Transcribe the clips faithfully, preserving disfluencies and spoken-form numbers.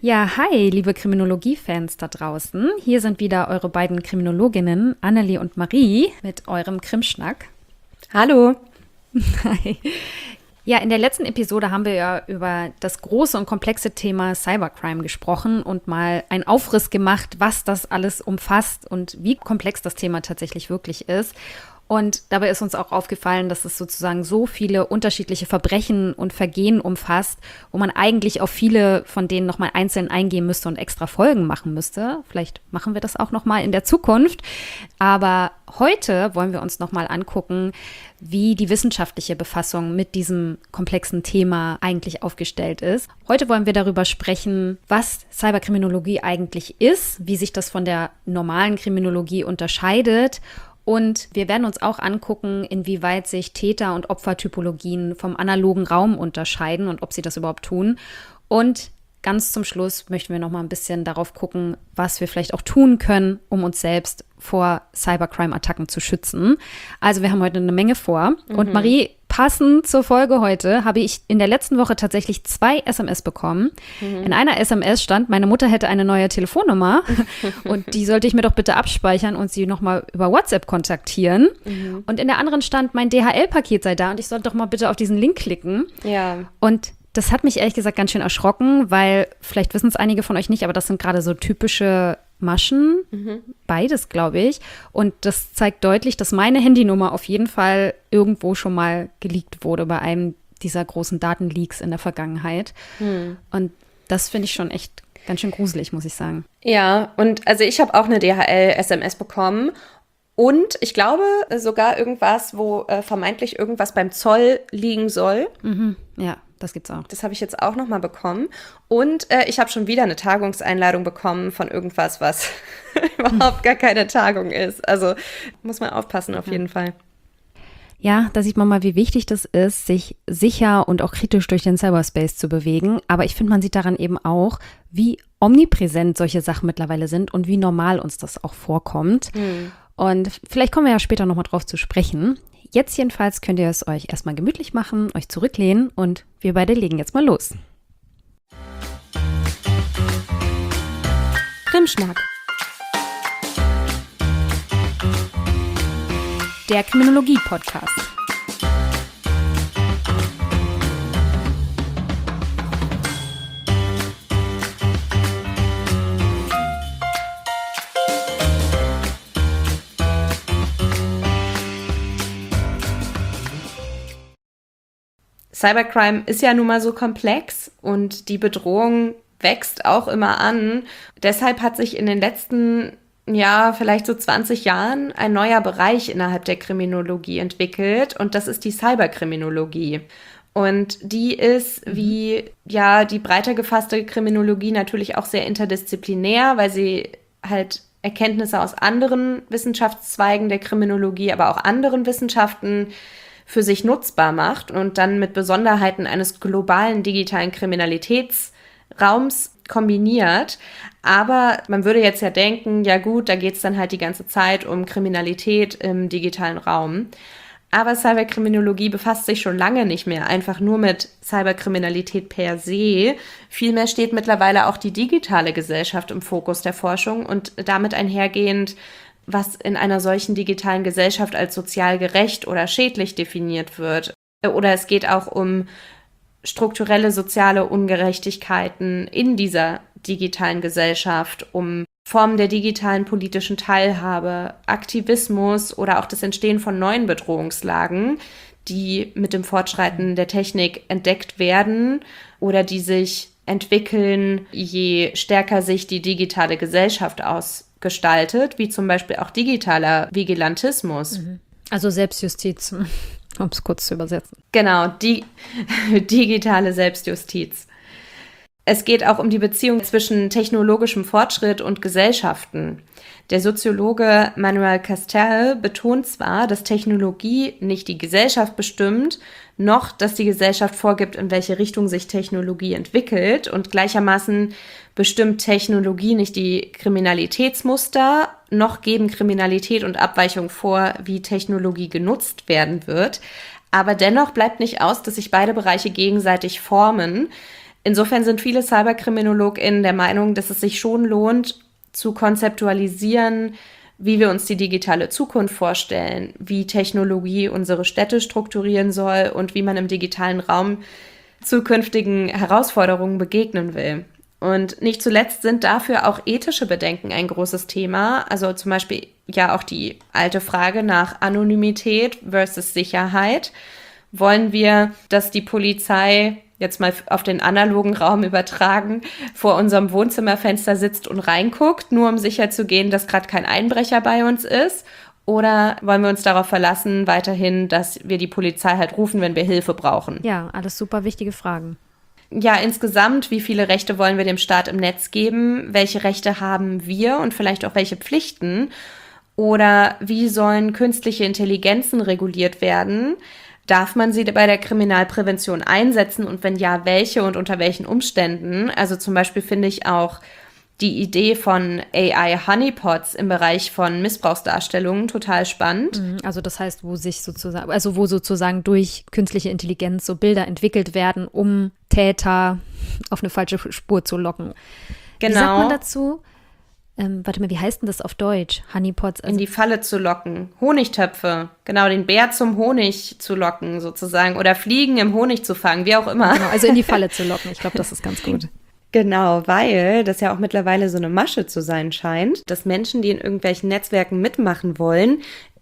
Ja, hi, liebe Kriminologie-Fans da draußen. Hier sind wieder eure beiden Kriminologinnen, Annelie und Marie, mit eurem Krimschnack. Hallo. Hi. Ja, in der letzten Episode haben wir ja über das große und komplexe Thema Cybercrime gesprochen und mal einen Aufriss gemacht, was das alles umfasst und wie komplex das Thema tatsächlich wirklich ist. Und dabei ist uns auch aufgefallen, dass es sozusagen so viele unterschiedliche Verbrechen und Vergehen umfasst, wo man eigentlich auf viele von denen nochmal einzeln eingehen müsste und extra Folgen machen müsste. Vielleicht machen wir das auch nochmal in der Zukunft. Aber heute wollen wir uns nochmal angucken, wie die wissenschaftliche Befassung mit diesem komplexen Thema eigentlich aufgestellt ist. Heute wollen wir darüber sprechen, was Cyberkriminologie eigentlich ist, wie sich das von der normalen Kriminologie unterscheidet. Und wir werden uns auch angucken, inwieweit sich Täter- und Opfertypologien vom analogen Raum unterscheiden und ob sie das überhaupt tun. Und ganz zum Schluss möchten wir noch mal ein bisschen darauf gucken, was wir vielleicht auch tun können, um uns selbst vor Cybercrime-Attacken zu schützen. Also wir haben heute eine Menge vor. Mhm. Und Marie, passend zur Folge heute habe ich in der letzten Woche tatsächlich zwei S M S bekommen. Mhm. In einer S M S stand, meine Mutter hätte eine neue Telefonnummer und die sollte ich mir doch bitte abspeichern und sie noch mal über WhatsApp kontaktieren. Mhm. Und in der anderen stand, mein D H L-Paket sei da und ich sollte doch mal bitte auf diesen Link klicken. Ja. Und das hat mich ehrlich gesagt ganz schön erschrocken, weil vielleicht wissen es einige von euch nicht, aber das sind gerade so typische Maschen, mhm. beides, glaube ich. Und das zeigt deutlich, dass meine Handynummer auf jeden Fall irgendwo schon mal geleakt wurde bei einem dieser großen Datenleaks in der Vergangenheit. Mhm. Und das finde ich schon echt ganz schön gruselig, muss ich sagen. Ja, und also ich habe auch eine D H L-S M S bekommen. Und ich glaube sogar irgendwas, wo äh, vermeintlich irgendwas beim Zoll liegen soll. Mhm. Ja, das gibt's auch. Das habe ich jetzt auch nochmal bekommen. Und äh, ich habe schon wieder eine Tagungseinladung bekommen von irgendwas, was überhaupt gar keine Tagung ist. Also muss man aufpassen auf ja. jeden Fall. Ja, da sieht man mal, wie wichtig das ist, sich sicher und auch kritisch durch den Cyberspace zu bewegen. Aber ich finde, man sieht daran eben auch, wie omnipräsent solche Sachen mittlerweile sind und wie normal uns das auch vorkommt. Hm. Und vielleicht kommen wir ja später nochmal drauf zu sprechen. Jetzt jedenfalls könnt ihr es euch erstmal gemütlich machen, euch zurücklehnen und wir beide legen jetzt mal los. Krimschnack. Der Kriminologie-Podcast. Cybercrime ist ja nun mal so komplex und die Bedrohung wächst auch immer an. Deshalb hat sich in den letzten, ja, vielleicht so zwanzig Jahren ein neuer Bereich innerhalb der Kriminologie entwickelt und das ist die Cyberkriminologie. Und die ist wie, ja, die breiter gefasste Kriminologie natürlich auch sehr interdisziplinär, weil sie halt Erkenntnisse aus anderen Wissenschaftszweigen der Kriminologie, aber auch anderen Wissenschaften für sich nutzbar macht und dann mit Besonderheiten eines globalen digitalen Kriminalitätsraums kombiniert. Aber man würde jetzt ja denken, ja gut, da geht es dann halt die ganze Zeit um Kriminalität im digitalen Raum. Aber Cyberkriminologie befasst sich schon lange nicht mehr einfach nur mit Cyberkriminalität per se. Vielmehr steht mittlerweile auch die digitale Gesellschaft im Fokus der Forschung und damit einhergehend, was in einer solchen digitalen Gesellschaft als sozial gerecht oder schädlich definiert wird. Oder es geht auch um strukturelle soziale Ungerechtigkeiten in dieser digitalen Gesellschaft, um Formen der digitalen politischen Teilhabe, Aktivismus oder auch das Entstehen von neuen Bedrohungslagen, die mit dem Fortschreiten der Technik entdeckt werden oder die sich entwickeln, je stärker sich die digitale Gesellschaft ausgestaltet, wie zum Beispiel auch digitaler Vigilantismus. Also Selbstjustiz, um es kurz zu übersetzen. Genau, die digitale Selbstjustiz. Es geht auch um die Beziehung zwischen technologischem Fortschritt und Gesellschaften. Der Soziologe Manuel Castells betont zwar, dass Technologie nicht die Gesellschaft bestimmt, noch dass die Gesellschaft vorgibt, in welche Richtung sich Technologie entwickelt. Und gleichermaßen bestimmt Technologie nicht die Kriminalitätsmuster, noch geben Kriminalität und Abweichung vor, wie Technologie genutzt werden wird. Aber dennoch bleibt nicht aus, dass sich beide Bereiche gegenseitig formen. Insofern sind viele CyberkriminologInnen der Meinung, dass es sich schon lohnt, zu konzeptualisieren, wie wir uns die digitale Zukunft vorstellen, wie Technologie unsere Städte strukturieren soll und wie man im digitalen Raum zukünftigen Herausforderungen begegnen will. Und nicht zuletzt sind dafür auch ethische Bedenken ein großes Thema. Also zum Beispiel ja auch die alte Frage nach Anonymität versus Sicherheit. Wollen wir, dass die Polizei, jetzt mal auf den analogen Raum übertragen, vor unserem Wohnzimmerfenster sitzt und reinguckt, nur um sicherzugehen, dass gerade kein Einbrecher bei uns ist? Oder wollen wir uns darauf verlassen, weiterhin, dass wir die Polizei halt rufen, wenn wir Hilfe brauchen? Ja, alles super wichtige Fragen. Ja, insgesamt, wie viele Rechte wollen wir dem Staat im Netz geben? Welche Rechte haben wir und vielleicht auch welche Pflichten? Oder wie sollen künstliche Intelligenzen reguliert werden? Darf man sie bei der Kriminalprävention einsetzen und wenn ja, welche und unter welchen Umständen? Also zum Beispiel finde ich auch die Idee von A I-Honeypots im Bereich von Missbrauchsdarstellungen total spannend. Also das heißt, wo sich sozusagen, also wo sozusagen durch künstliche Intelligenz so Bilder entwickelt werden, um Täter auf eine falsche Spur zu locken. Genau. Wie sagt man dazu? Ähm, warte mal, wie heißt denn das auf Deutsch? Honeypots? Also in die Falle zu locken. Honigtöpfe. Genau, den Bär zum Honig zu locken sozusagen. Oder Fliegen im Honig zu fangen, wie auch immer. Genau, also in die Falle zu locken. Ich glaube, das ist ganz gut. Genau, weil das ja auch mittlerweile so eine Masche zu sein scheint, dass Menschen, die in irgendwelchen Netzwerken mitmachen wollen,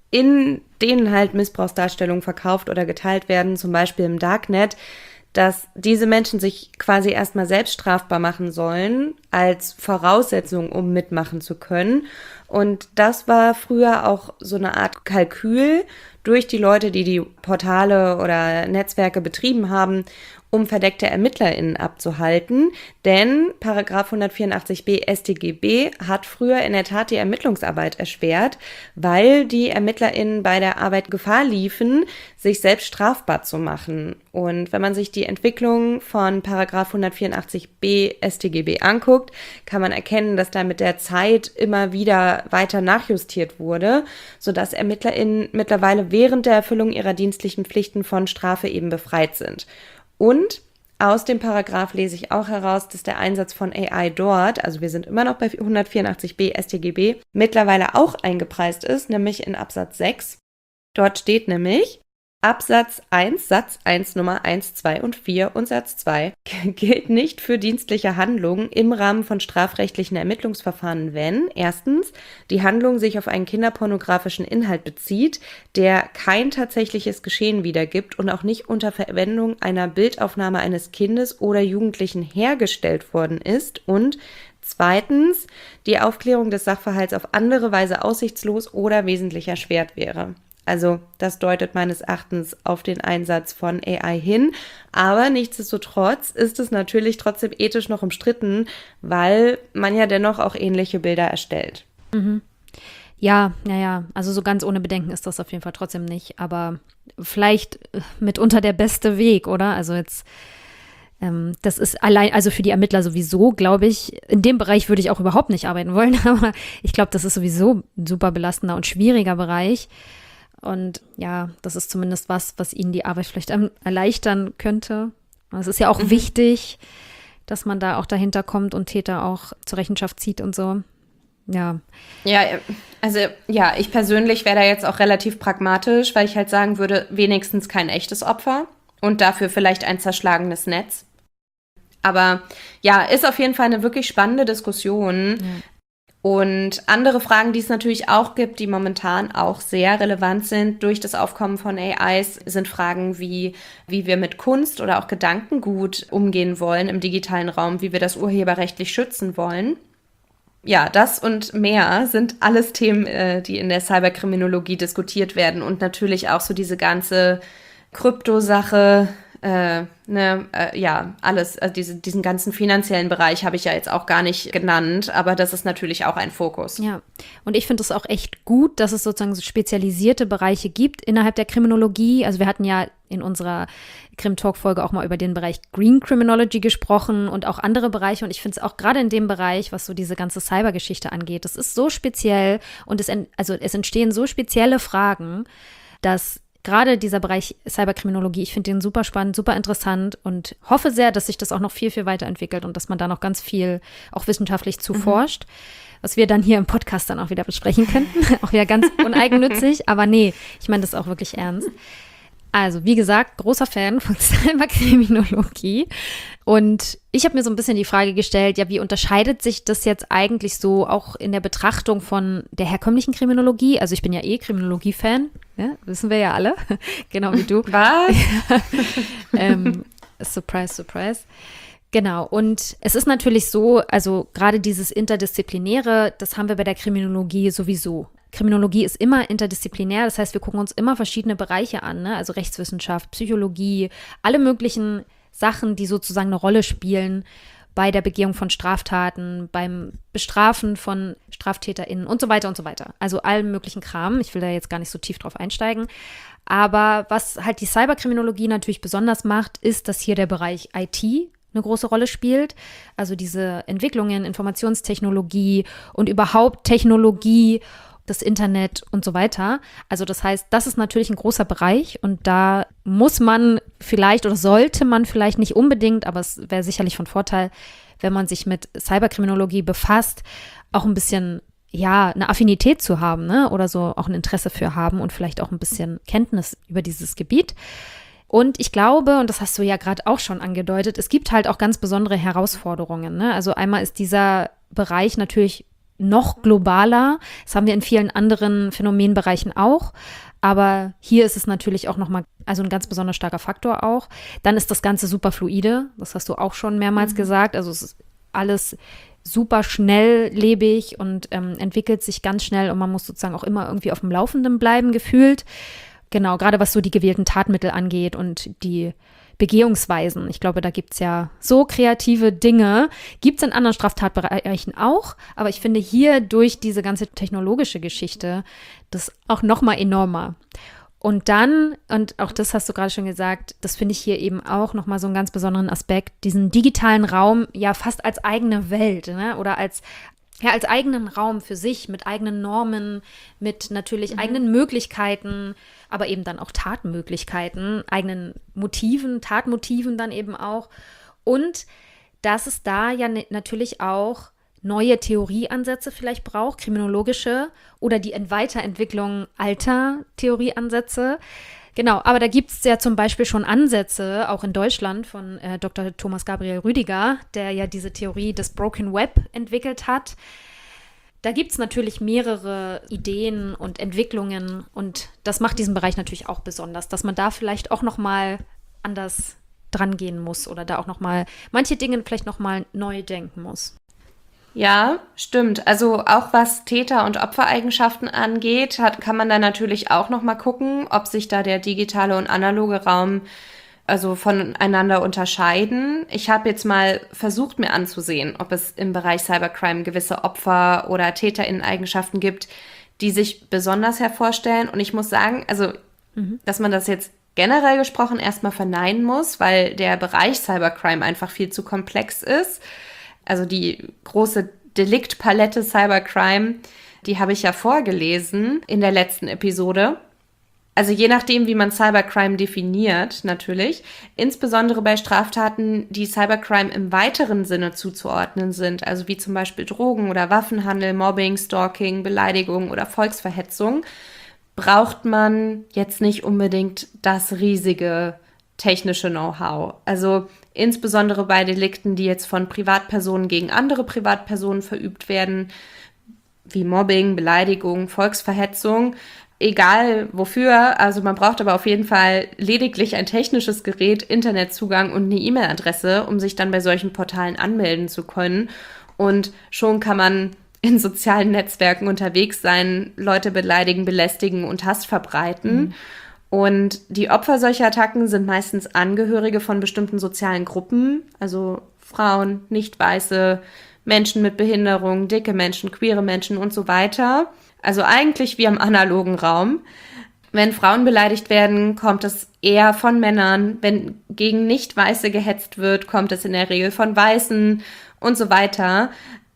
in denen halt Missbrauchsdarstellungen verkauft oder geteilt werden, zum Beispiel im Darknet, dass diese Menschen sich quasi erstmal selbst strafbar machen sollen, als Voraussetzung, um mitmachen zu können. Und das war früher auch so eine Art Kalkül durch die Leute, die die Portale oder Netzwerke betrieben haben, um verdeckte ErmittlerInnen abzuhalten. Denn Paragraph hundertvierundachtzig b S t G B hat früher in der Tat die Ermittlungsarbeit erschwert, weil die ErmittlerInnen bei der Arbeit Gefahr liefen, sich selbst strafbar zu machen. Und wenn man sich die Entwicklung von Paragraph hundertvierundachtzig b S t G B anguckt, kann man erkennen, dass da mit der Zeit immer wieder weiter nachjustiert wurde, sodass ErmittlerInnen mittlerweile während der Erfüllung ihrer dienstlichen Pflichten von Strafe eben befreit sind. Und aus dem Paragraph lese ich auch heraus, dass der Einsatz von A I dort, also wir sind immer noch bei hundertvierundachtzig b S t G B, mittlerweile auch eingepreist ist, nämlich in Absatz sechs. Dort steht nämlich, Absatz eins, Satz eins, Nummer eins, zwei und vier und Satz zwei gilt nicht für dienstliche Handlungen im Rahmen von strafrechtlichen Ermittlungsverfahren, wenn erstens die Handlung sich auf einen kinderpornografischen Inhalt bezieht, der kein tatsächliches Geschehen wiedergibt und auch nicht unter Verwendung einer Bildaufnahme eines Kindes oder Jugendlichen hergestellt worden ist und zweitens die Aufklärung des Sachverhalts auf andere Weise aussichtslos oder wesentlich erschwert wäre. Also das deutet meines Erachtens auf den Einsatz von A I hin. Aber nichtsdestotrotz ist es natürlich trotzdem ethisch noch umstritten, weil man ja dennoch auch ähnliche Bilder erstellt. Mhm. Ja, naja, also so ganz ohne Bedenken ist das auf jeden Fall trotzdem nicht. Aber vielleicht mitunter der beste Weg, oder? Also jetzt, ähm, das ist allein, also für die Ermittler sowieso, glaube ich, in dem Bereich würde ich auch überhaupt nicht arbeiten wollen. Aber ich glaube, das ist sowieso ein super belastender und schwieriger Bereich. Und ja, das ist zumindest was, was ihnen die Arbeit vielleicht erleichtern könnte. Es ist ja auch mhm. wichtig, dass man da auch dahinter kommt und Täter auch zur Rechenschaft zieht und so. Ja. Ja, also ja, ich persönlich wäre da jetzt auch relativ pragmatisch, weil ich halt sagen würde, wenigstens kein echtes Opfer und dafür vielleicht ein zerschlagenes Netz. Aber ja, ist auf jeden Fall eine wirklich spannende Diskussion. Ja. Und andere Fragen, die es natürlich auch gibt, die momentan auch sehr relevant sind durch das Aufkommen von A Is, sind Fragen wie, wie wir mit Kunst oder auch Gedankengut umgehen wollen im digitalen Raum, wie wir das urheberrechtlich schützen wollen. Ja, das und mehr sind alles Themen, die in der Cyberkriminologie diskutiert werden und natürlich auch so diese ganze Kryptosache, Äh, ne, äh, ja, alles, also diese, diesen ganzen finanziellen Bereich habe ich ja jetzt auch gar nicht genannt, aber das ist natürlich auch ein Fokus. Ja, und ich finde es auch echt gut, dass es sozusagen so spezialisierte Bereiche gibt innerhalb der Kriminologie. Also wir hatten ja in unserer Krim-Talk-Folge auch mal über den Bereich Green Criminology gesprochen und auch andere Bereiche und ich finde es auch gerade in dem Bereich, was so diese ganze Cybergeschichte angeht, das ist so speziell und es, en- also es entstehen so spezielle Fragen, dass gerade dieser Bereich Cyberkriminologie, ich finde den super spannend, super interessant und hoffe sehr, dass sich das auch noch viel, viel weiterentwickelt und dass man da noch ganz viel auch wissenschaftlich zu mhm. forscht, was wir dann hier im Podcast dann auch wieder besprechen könnten. Auch wieder ganz uneigennützig, aber nee, ich meine das auch wirklich ernst. Also, wie gesagt, großer Fan von Cyberkriminologie. Und ich habe mir so ein bisschen die Frage gestellt, ja, wie unterscheidet sich das jetzt eigentlich so auch in der Betrachtung von der herkömmlichen Kriminologie? Also ich bin ja eh Kriminologie-Fan, ja, wissen wir ja alle, genau wie du. Was? ähm, surprise, surprise. Genau, und es ist natürlich so, also gerade dieses Interdisziplinäre, das haben wir bei der Kriminologie sowieso. Kriminologie ist immer interdisziplinär, das heißt, wir gucken uns immer verschiedene Bereiche an, ne? Also Rechtswissenschaft, Psychologie, alle möglichen Sachen, die sozusagen eine Rolle spielen bei der Begehung von Straftaten, beim Bestrafen von StraftäterInnen und so weiter und so weiter. Also allen möglichen Kram. Ich will da jetzt gar nicht so tief drauf einsteigen. Aber was halt die Cyberkriminologie natürlich besonders macht, ist, dass hier der Bereich I T eine große Rolle spielt. Also diese Entwicklungen, Informationstechnologie und überhaupt Technologie, das Internet und so weiter. Also das heißt, das ist natürlich ein großer Bereich und da muss man vielleicht oder sollte man vielleicht nicht unbedingt, aber es wäre sicherlich von Vorteil, wenn man sich mit Cyberkriminologie befasst, auch ein bisschen, ja, eine Affinität zu haben, ne? Oder so auch ein Interesse für haben und vielleicht auch ein bisschen Kenntnis über dieses Gebiet. Und ich glaube, und das hast du ja gerade auch schon angedeutet, es gibt halt auch ganz besondere Herausforderungen, ne? Also einmal ist dieser Bereich natürlich noch globaler. Das haben wir in vielen anderen Phänomenbereichen auch. Aber hier ist es natürlich auch nochmal, also ein ganz besonders starker Faktor auch. Dann ist das Ganze super fluide. Das hast du auch schon mehrmals mhm. gesagt. Also es ist alles super schnelllebig und ähm, entwickelt sich ganz schnell. Und man muss sozusagen auch immer irgendwie auf dem Laufenden bleiben, gefühlt. Genau, gerade was so die gewählten Tatmittel angeht und die Begehungsweisen. Ich glaube, da gibt es ja so kreative Dinge. Gibt es in anderen Straftatbereichen auch, aber ich finde hier durch diese ganze technologische Geschichte das auch nochmal enormer. Und dann, und auch das hast du gerade schon gesagt, das finde ich hier eben auch nochmal so einen ganz besonderen Aspekt, diesen digitalen Raum ja fast als eigene Welt, ne? Oder als Ja, als eigenen Raum für sich, mit eigenen Normen, mit natürlich mhm. eigenen Möglichkeiten, aber eben dann auch Tatmöglichkeiten, eigenen Motiven, Tatmotiven dann eben auch. Und dass es da ja ne, natürlich auch neue Theorieansätze vielleicht braucht, kriminologische oder die Weiterentwicklung alter Theorieansätze. Genau, aber da gibt es ja zum Beispiel schon Ansätze, auch in Deutschland, von äh, Doktor Thomas Gabriel Rüdiger, der ja diese Theorie des Broken Web entwickelt hat. Da gibt es natürlich mehrere Ideen und Entwicklungen und das macht diesen Bereich natürlich auch besonders, dass man da vielleicht auch noch mal anders dran gehen muss oder da auch noch mal manche Dinge vielleicht noch mal neu denken muss. Ja, stimmt. Also auch was Täter- und Opfereigenschaften angeht, hat, kann man da natürlich auch noch mal gucken, ob sich da der digitale und analoge Raum also voneinander unterscheiden. Ich habe jetzt mal versucht, mir anzusehen, ob es im Bereich Cybercrime gewisse Opfer- oder TäterInnen-Eigenschaften gibt, die sich besonders hervorstellen. Und ich muss sagen, also, mhm. dass man das jetzt generell gesprochen erstmal verneinen muss, weil der Bereich Cybercrime einfach viel zu komplex ist. Also die große Deliktpalette Cybercrime, die habe ich ja vorgelesen in der letzten Episode. Also je nachdem, wie man Cybercrime definiert, natürlich. Insbesondere bei Straftaten, die Cybercrime im weiteren Sinne zuzuordnen sind. Also wie zum Beispiel Drogen- oder Waffenhandel, Mobbing, Stalking, Beleidigung oder Volksverhetzung, braucht man jetzt nicht unbedingt das riesige technische Know-how. Also insbesondere bei Delikten, die jetzt von Privatpersonen gegen andere Privatpersonen verübt werden, wie Mobbing, Beleidigung, Volksverhetzung, egal wofür. Also man braucht aber auf jeden Fall lediglich ein technisches Gerät, Internetzugang und eine E-Mail-Adresse, um sich dann bei solchen Portalen anmelden zu können. Und schon kann man in sozialen Netzwerken unterwegs sein, Leute beleidigen, belästigen und Hass verbreiten. Mhm. Und die Opfer solcher Attacken sind meistens Angehörige von bestimmten sozialen Gruppen, also Frauen, Nicht-Weiße, Menschen mit Behinderung, dicke Menschen, queere Menschen und so weiter. Also eigentlich wie im analogen Raum. Wenn Frauen beleidigt werden, kommt es eher von Männern. Wenn gegen Nicht-Weiße gehetzt wird, kommt es in der Regel von Weißen und so weiter.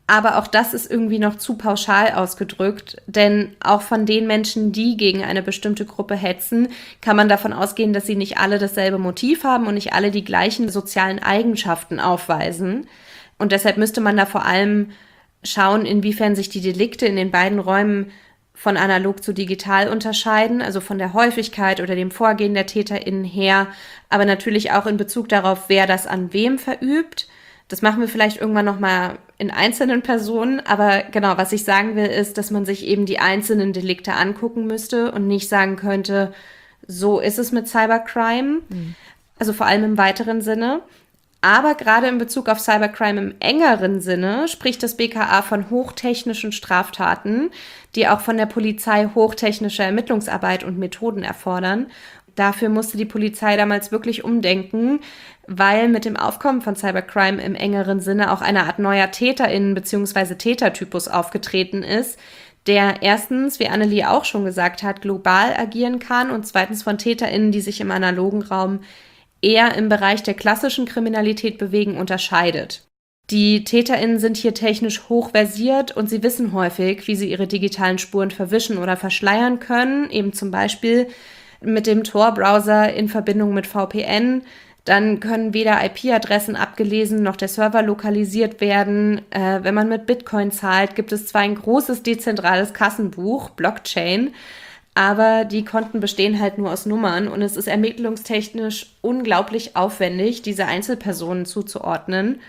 Aber auch das ist irgendwie noch zu pauschal ausgedrückt, denn auch von den Menschen, die gegen eine bestimmte Gruppe hetzen, kann man davon ausgehen, dass sie nicht alle dasselbe Motiv haben und nicht alle die gleichen sozialen Eigenschaften aufweisen. Und deshalb müsste man da vor allem schauen, inwiefern sich die Delikte in den beiden Räumen von analog zu digital unterscheiden, also von der Häufigkeit oder dem Vorgehen der TäterInnen her, aber natürlich auch in Bezug darauf, wer das an wem verübt. Das machen wir vielleicht irgendwann nochmal in einzelnen Personen, aber genau, was ich sagen will, ist, dass man sich eben die einzelnen Delikte angucken müsste und nicht sagen könnte, so ist es mit Cybercrime, mhm. also vor allem im weiteren Sinne. Aber gerade in Bezug auf Cybercrime im engeren Sinne spricht das B K A von hochtechnischen Straftaten, die auch von der Polizei hochtechnische Ermittlungsarbeit und Methoden erfordern. Dafür musste die Polizei damals wirklich umdenken, weil mit dem Aufkommen von Cybercrime im engeren Sinne auch eine Art neuer TäterInnen- bzw. Tätertypus aufgetreten ist, der erstens, wie Annelie auch schon gesagt hat, global agieren kann und zweitens von TäterInnen, die sich im analogen Raum eher im Bereich der klassischen Kriminalität bewegen, unterscheidet. Die TäterInnen sind hier technisch hochversiert und sie wissen häufig, wie sie ihre digitalen Spuren verwischen oder verschleiern können, eben zum Beispiel mit dem Tor-Browser in Verbindung mit V P N. Dann können weder I P-Adressen abgelesen noch der Server lokalisiert werden. Äh, wenn man mit Bitcoin zahlt, gibt es zwar ein großes dezentrales Kassenbuch, Blockchain, aber die Konten bestehen halt nur aus Nummern und es ist ermittlungstechnisch unglaublich aufwendig, diese Einzelpersonen zuzuordnen.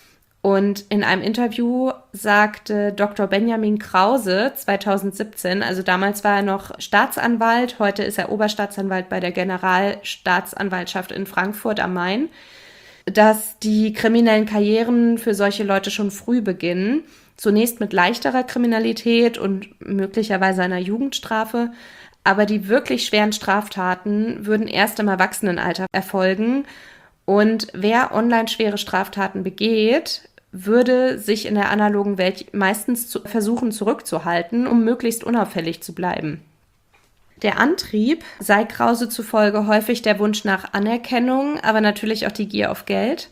Und in einem Interview sagte Doktor Benjamin Krause zweitausendsiebzehn, also damals war er noch Staatsanwalt, heute ist er Oberstaatsanwalt bei der Generalstaatsanwaltschaft in Frankfurt am Main, dass die kriminellen Karrieren für solche Leute schon früh beginnen. Zunächst mit leichterer Kriminalität und möglicherweise einer Jugendstrafe, aber die wirklich schweren Straftaten würden erst im Erwachsenenalter erfolgen. Und wer online schwere Straftaten begeht, würde sich in der analogen Welt meistens zu versuchen zurückzuhalten, um möglichst unauffällig zu bleiben. Der Antrieb sei Krause zufolge häufig der Wunsch nach Anerkennung, aber natürlich auch die Gier auf Geld.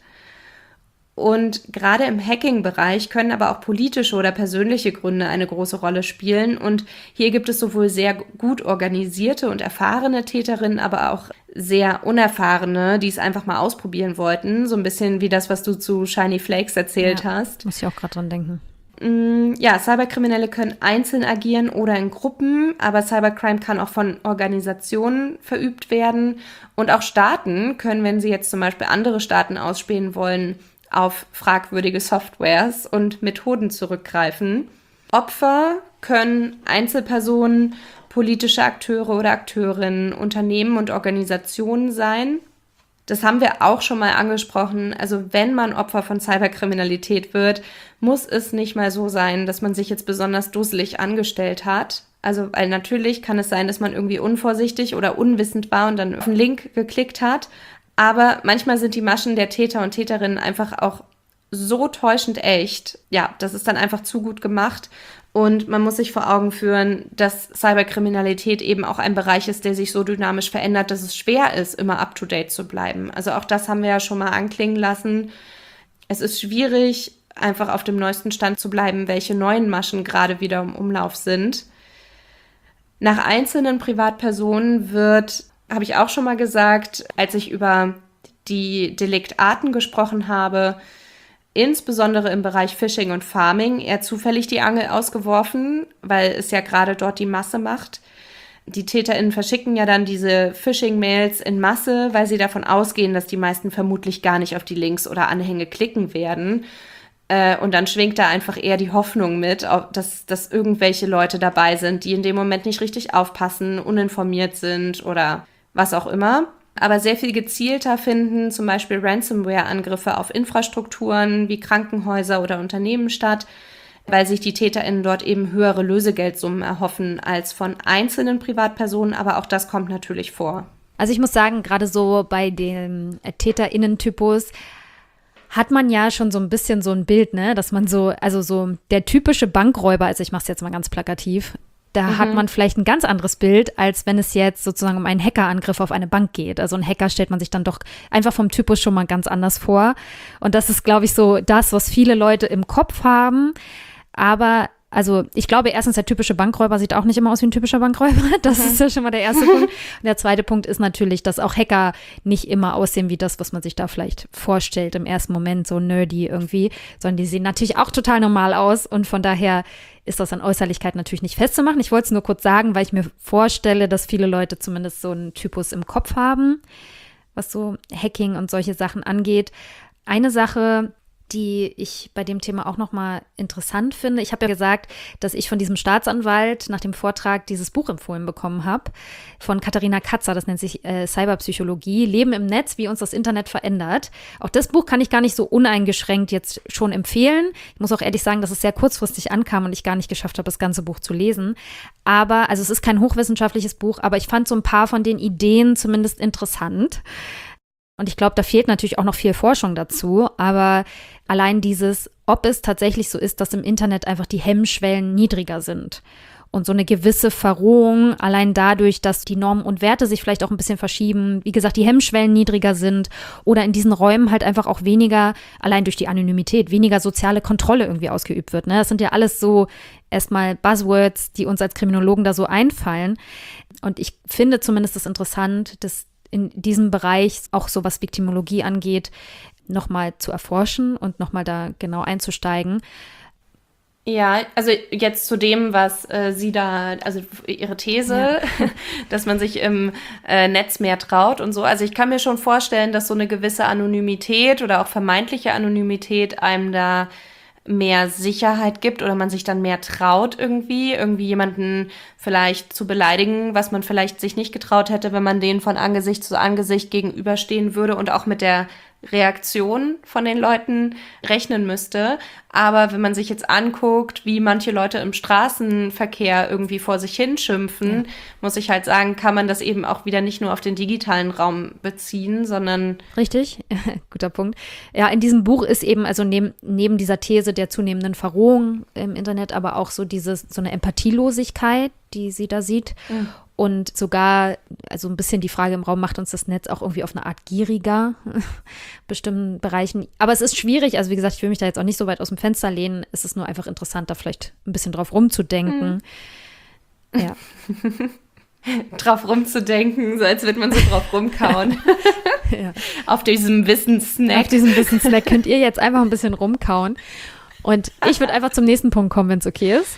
Und gerade im Hacking-Bereich können aber auch politische oder persönliche Gründe eine große Rolle spielen. Und hier gibt es sowohl sehr gut organisierte und erfahrene Täterinnen, aber auch sehr unerfahrene, die es einfach mal ausprobieren wollten. So ein bisschen wie das, was du zu Shiny Flakes erzählt ja, hast. Muss ich auch gerade dran denken. Ja, Cyberkriminelle können einzeln agieren oder in Gruppen, aber Cybercrime kann auch von Organisationen verübt werden. Und auch Staaten können, wenn sie jetzt zum Beispiel andere Staaten ausspähen wollen, auf fragwürdige Softwares und Methoden zurückgreifen. Opfer können Einzelpersonen, politische Akteure oder Akteurinnen, Unternehmen und Organisationen sein. Das haben wir auch schon mal angesprochen. Also wenn man Opfer von Cyberkriminalität wird, muss es nicht mal so sein, dass man sich jetzt besonders dusselig angestellt hat. Also weil natürlich kann es sein, dass man irgendwie unvorsichtig oder unwissend war und dann auf einen Link geklickt hat. Aber manchmal sind die Maschen der Täter und Täterinnen einfach auch so täuschend echt. Ja, das ist dann einfach zu gut gemacht. Und man muss sich vor Augen führen, dass Cyberkriminalität eben auch ein Bereich ist, der sich so dynamisch verändert, dass es schwer ist, immer up-to-date zu bleiben. Also auch das haben wir ja schon mal anklingen lassen. Es ist schwierig, einfach auf dem neuesten Stand zu bleiben, welche neuen Maschen gerade wieder im Umlauf sind. Nach einzelnen Privatpersonen wird, habe ich auch schon mal gesagt, als ich über die Deliktarten gesprochen habe, insbesondere im Bereich Phishing und Farming eher zufällig die Angel ausgeworfen, weil es ja gerade dort die Masse macht. Die TäterInnen verschicken ja dann diese Phishing-Mails in Masse, weil sie davon ausgehen, dass die meisten vermutlich gar nicht auf die Links oder Anhänge klicken werden. Und dann schwingt da einfach eher die Hoffnung mit, dass, dass irgendwelche Leute dabei sind, die in dem Moment nicht richtig aufpassen, uninformiert sind oder was auch immer. Aber sehr viel gezielter finden zum Beispiel Ransomware-Angriffe auf Infrastrukturen wie Krankenhäuser oder Unternehmen statt, weil sich die TäterInnen dort eben höhere Lösegeldsummen erhoffen als von einzelnen Privatpersonen, aber auch das kommt natürlich vor. Also ich muss sagen, gerade so bei dem TäterInnen-Typus hat man ja schon so ein bisschen so ein Bild, ne, dass man so, also so der typische Bankräuber, also ich mache es jetzt mal ganz plakativ, da mhm. hat man vielleicht ein ganz anderes Bild, als wenn es jetzt sozusagen um einen Hackerangriff auf eine Bank geht. Also ein Hacker stellt man sich dann doch einfach vom Typus schon mal ganz anders vor. Und das ist, glaube ich, so das, was viele Leute im Kopf haben. Aber also ich glaube, erstens, der typische Bankräuber sieht auch nicht immer aus wie ein typischer Bankräuber. Das mhm. ist ja schon mal der erste Punkt. Und der zweite Punkt ist natürlich, dass auch Hacker nicht immer aussehen wie das, was man sich da vielleicht vorstellt im ersten Moment, so nerdy irgendwie, sondern die sehen natürlich auch total normal aus. Und von daher ist das an Äußerlichkeit natürlich nicht festzumachen. Ich wollte es nur kurz sagen, weil ich mir vorstelle, dass viele Leute zumindest so einen Typus im Kopf haben, was so Hacking und solche Sachen angeht. Eine Sache, die ich bei dem Thema auch nochmal interessant finde. Ich habe ja gesagt, dass ich von diesem Staatsanwalt nach dem Vortrag dieses Buch empfohlen bekommen habe von Katharina Katzer, das nennt sich äh, Cyberpsychologie, Leben im Netz, wie uns das Internet verändert. Auch das Buch kann ich gar nicht so uneingeschränkt jetzt schon empfehlen. Ich muss auch ehrlich sagen, dass es sehr kurzfristig ankam und ich gar nicht geschafft habe, das ganze Buch zu lesen. Aber, also es ist kein hochwissenschaftliches Buch, aber ich fand so ein paar von den Ideen zumindest interessant. Und ich glaube, da fehlt natürlich auch noch viel Forschung dazu, aber allein dieses, ob es tatsächlich so ist, dass im Internet einfach die Hemmschwellen niedriger sind und so eine gewisse Verrohung, allein dadurch, dass die Normen und Werte sich vielleicht auch ein bisschen verschieben, wie gesagt, die Hemmschwellen niedriger sind oder in diesen Räumen halt einfach auch weniger, allein durch die Anonymität, weniger soziale Kontrolle irgendwie ausgeübt wird. Ne? Das sind ja alles so erstmal Buzzwords, die uns als Kriminologen da so einfallen. Und ich finde zumindest das interessant, dass in diesem Bereich, auch so was Viktimologie angeht, nochmal zu erforschen und nochmal da genau einzusteigen. Ja, also jetzt zu dem, was äh, sie da, also ihre These, ja. dass man sich im äh, Netz mehr traut und so. Also ich kann mir schon vorstellen, dass so eine gewisse Anonymität oder auch vermeintliche Anonymität einem da mehr Sicherheit gibt oder man sich dann mehr traut irgendwie, irgendwie jemanden vielleicht zu beleidigen, was man vielleicht sich nicht getraut hätte, wenn man denen von Angesicht zu Angesicht gegenüberstehen würde und auch mit der Reaktion von den Leuten rechnen müsste. Aber wenn man sich jetzt anguckt, wie manche Leute im Straßenverkehr irgendwie vor sich hinschimpfen, ja. muss ich halt sagen, kann man das eben auch wieder nicht nur auf den digitalen Raum beziehen, sondern... Richtig, guter Punkt. Ja, in diesem Buch ist eben, also neben, neben dieser These der zunehmenden Verrohung im Internet, aber auch so dieses, so eine Empathielosigkeit, die sie da sieht. Mhm. Und sogar, also ein bisschen die Frage im Raum, macht uns das Netz auch irgendwie auf eine Art gieriger, bestimmten Bereichen. Aber es ist schwierig, also wie gesagt, ich will mich da jetzt auch nicht so weit aus dem Fenster lehnen. Es ist nur einfach interessant, da vielleicht ein bisschen drauf rumzudenken. Mhm. Ja. drauf rumzudenken, so als würde man so drauf rumkauen. ja. Auf diesem Wissenssnack. Auf diesem Wissenssnack könnt ihr jetzt einfach ein bisschen rumkauen. Und ich würde einfach zum nächsten Punkt kommen, wenn es okay ist.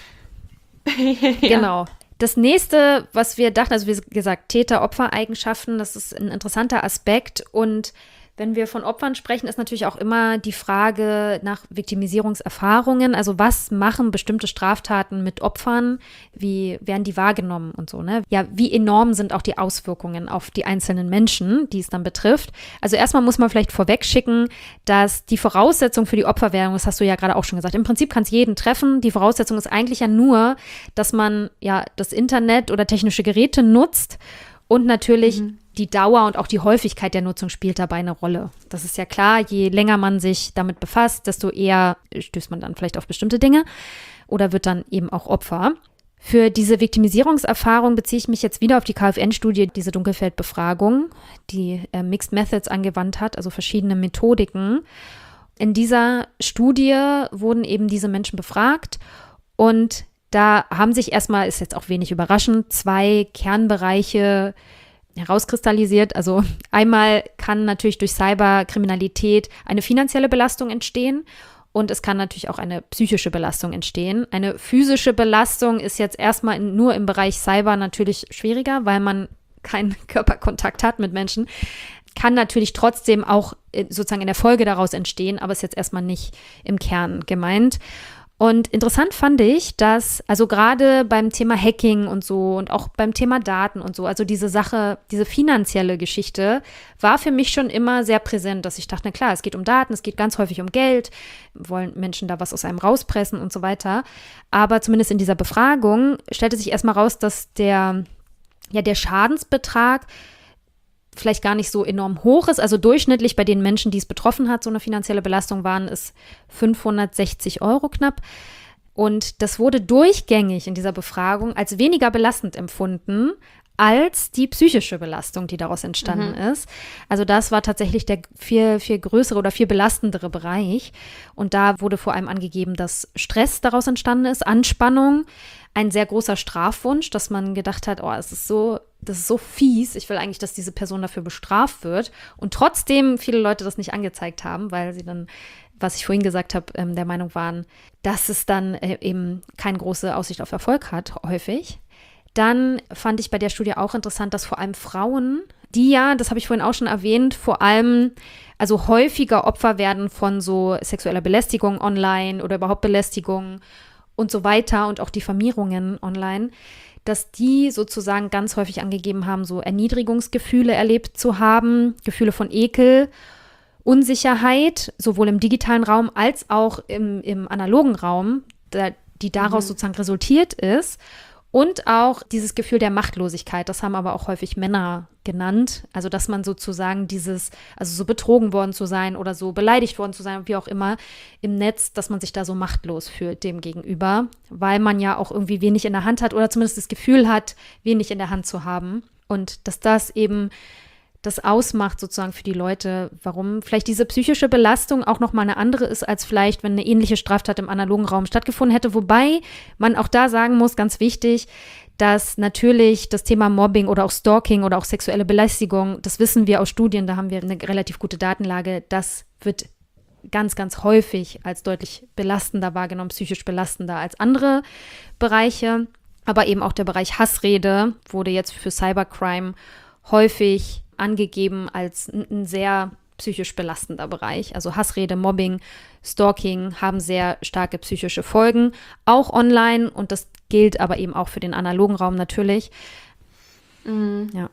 ja. Genau. Das nächste, was wir dachten, also wie gesagt, Täter-Opfer-Eigenschaften, das ist ein interessanter Aspekt. Und wenn wir von Opfern sprechen, ist natürlich auch immer die Frage nach Viktimisierungserfahrungen. Also was machen bestimmte Straftaten mit Opfern? Wie werden die wahrgenommen und so, ne? Ja, wie enorm sind auch die Auswirkungen auf die einzelnen Menschen, die es dann betrifft? Also erstmal muss man vielleicht vorweg schicken, dass die Voraussetzung für die Opferwerdung, das hast du ja gerade auch schon gesagt, im Prinzip kann es jeden treffen. Die Voraussetzung ist eigentlich ja nur, dass man ja das Internet oder technische Geräte nutzt und natürlich mhm. die Dauer und auch die Häufigkeit der Nutzung spielt dabei eine Rolle. Das ist ja klar, je länger man sich damit befasst, desto eher stößt man dann vielleicht auf bestimmte Dinge oder wird dann eben auch Opfer. Für diese Viktimisierungserfahrung beziehe ich mich jetzt wieder auf die K F N-Studie, diese Dunkelfeldbefragung, die äh, Mixed Methods angewandt hat, also verschiedene Methodiken. In dieser Studie wurden eben diese Menschen befragt und da haben sich erstmal, ist jetzt auch wenig überraschend, zwei Kernbereiche herauskristallisiert. Also einmal kann natürlich durch Cyberkriminalität eine finanzielle Belastung entstehen und es kann natürlich auch eine psychische Belastung entstehen. Eine physische Belastung ist jetzt erstmal nur im Bereich Cyber natürlich schwieriger, weil man keinen Körperkontakt hat mit Menschen. Kann natürlich trotzdem auch sozusagen in der Folge daraus entstehen, aber ist jetzt erstmal nicht im Kern gemeint. Und interessant fand ich, dass, also gerade beim Thema Hacking und so und auch beim Thema Daten und so, also diese Sache, diese finanzielle Geschichte war für mich schon immer sehr präsent, dass ich dachte, na klar, es geht um Daten, es geht ganz häufig um Geld, wollen Menschen da was aus einem rauspressen und so weiter. Aber zumindest in dieser Befragung stellte sich erstmal raus, dass der, ja, der Schadensbetrag vielleicht gar nicht so enorm hoch ist. Also durchschnittlich bei den Menschen, die es betroffen hat, so eine finanzielle Belastung waren es fünfhundertsechzig Euro knapp. Und das wurde durchgängig in dieser Befragung als weniger belastend empfunden als die psychische Belastung, die daraus entstanden mhm. ist. Also das war tatsächlich der viel, viel größere oder viel belastendere Bereich. Und da wurde vor allem angegeben, dass Stress daraus entstanden ist, Anspannung, ein sehr großer Strafwunsch, dass man gedacht hat, oh, es ist so, das ist so fies, ich will eigentlich, dass diese Person dafür bestraft wird. Und trotzdem viele Leute das nicht angezeigt haben, weil sie dann, was ich vorhin gesagt habe, ähm, der Meinung waren, dass es dann äh, eben keine große Aussicht auf Erfolg hat, häufig. Dann fand ich bei der Studie auch interessant, dass vor allem Frauen, die ja, das habe ich vorhin auch schon erwähnt, vor allem also häufiger Opfer werden von so sexueller Belästigung online oder überhaupt Belästigung und so weiter und auch Diffamierungen online, dass die sozusagen ganz häufig angegeben haben, so Erniedrigungsgefühle erlebt zu haben, Gefühle von Ekel, Unsicherheit, sowohl im digitalen Raum als auch im, im analogen Raum, da, die daraus mhm. sozusagen resultiert ist. Und auch dieses Gefühl der Machtlosigkeit, das haben aber auch häufig Männer genannt. Also dass man sozusagen dieses, also so betrogen worden zu sein oder so beleidigt worden zu sein, wie auch immer, im Netz, dass man sich da so machtlos fühlt dem gegenüber, weil man ja auch irgendwie wenig in der Hand hat oder zumindest das Gefühl hat, wenig in der Hand zu haben. Und dass das eben das ausmacht sozusagen für die Leute, warum vielleicht diese psychische Belastung auch nochmal eine andere ist, als vielleicht, wenn eine ähnliche Straftat im analogen Raum stattgefunden hätte. Wobei man auch da sagen muss, ganz wichtig, dass natürlich das Thema Mobbing oder auch Stalking oder auch sexuelle Belästigung, das wissen wir aus Studien, da haben wir eine relativ gute Datenlage, das wird ganz, ganz häufig als deutlich belastender wahrgenommen, psychisch belastender als andere Bereiche. Aber eben auch der Bereich Hassrede wurde jetzt für Cybercrime häufig angegeben als ein sehr psychisch belastender Bereich. Also Hassrede, Mobbing, Stalking haben sehr starke psychische Folgen, auch online, und das gilt aber eben auch für den analogen Raum natürlich. Mhm. Ja.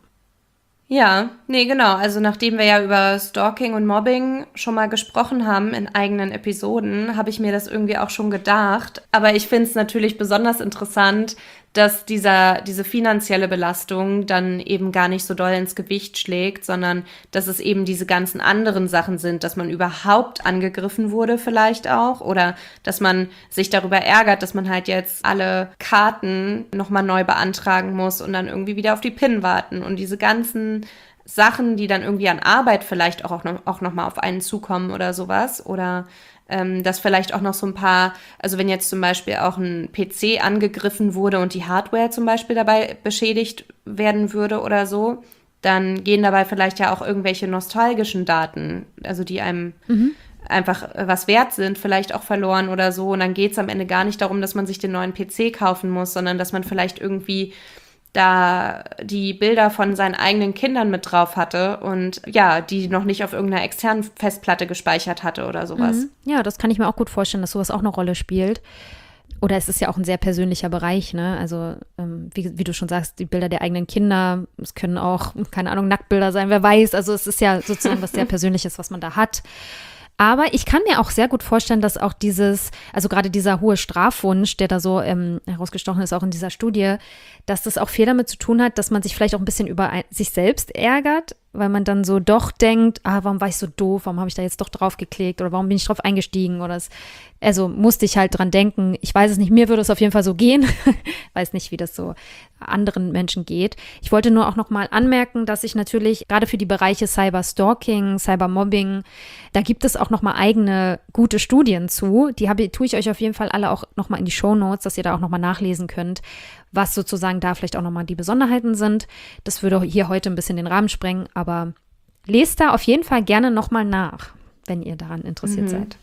Ja, nee, genau. Also nachdem wir ja über Stalking und Mobbing schon mal gesprochen haben in eigenen Episoden, habe ich mir das irgendwie auch schon gedacht. Aber ich finde es natürlich besonders interessant, dass dieser, diese finanzielle Belastung dann eben gar nicht so doll ins Gewicht schlägt, sondern dass es eben diese ganzen anderen Sachen sind, dass man überhaupt angegriffen wurde vielleicht auch oder dass man sich darüber ärgert, dass man halt jetzt alle Karten nochmal neu beantragen muss und dann irgendwie wieder auf die P I N warten und diese ganzen Sachen, die dann irgendwie an Arbeit vielleicht auch, auch noch, auch noch mal auf einen zukommen oder sowas oder ähm, dass vielleicht auch noch so ein paar, also wenn jetzt zum Beispiel auch ein P C angegriffen wurde und die Hardware zum Beispiel dabei beschädigt werden würde oder so, dann gehen dabei vielleicht ja auch irgendwelche nostalgischen Daten, also die einem mhm. einfach was wert sind, vielleicht auch verloren oder so. Und dann geht es am Ende gar nicht darum, dass man sich den neuen P C kaufen muss, sondern dass man vielleicht irgendwie da die Bilder von seinen eigenen Kindern mit drauf hatte und ja, die noch nicht auf irgendeiner externen Festplatte gespeichert hatte oder sowas. Mhm. Ja, das kann ich mir auch gut vorstellen, dass sowas auch eine Rolle spielt. Oder es ist ja auch ein sehr persönlicher Bereich, ne? Also ähm, wie, wie du schon sagst, die Bilder der eigenen Kinder, es können auch, keine Ahnung, Nacktbilder sein, wer weiß. Also es ist ja sozusagen was sehr Persönliches, was man da hat. Aber ich kann mir auch sehr gut vorstellen, dass auch dieses, also gerade dieser hohe Strafwunsch, der da so ähm, herausgestochen ist, auch in dieser Studie, dass das auch viel damit zu tun hat, dass man sich vielleicht auch ein bisschen über ein, sich selbst ärgert, weil man dann so doch denkt, ah, warum war ich so doof, warum habe ich da jetzt doch drauf geklickt oder warum bin ich drauf eingestiegen oder es, also musste ich halt dran denken, ich weiß es nicht, mir würde es auf jeden Fall so gehen, weiß nicht, wie das so anderen Menschen geht. Ich wollte nur auch noch mal anmerken, dass ich natürlich gerade für die Bereiche Cyberstalking, Cybermobbing, da gibt es auch noch mal eigene gute Studien zu, die habe, tue ich euch auf jeden Fall alle auch noch mal in die Shownotes, dass ihr da auch noch mal nachlesen könnt, was sozusagen da vielleicht auch nochmal die Besonderheiten sind. Das würde hier heute ein bisschen den Rahmen sprengen, aber lest da auf jeden Fall gerne nochmal nach, wenn ihr daran interessiert mhm. seid.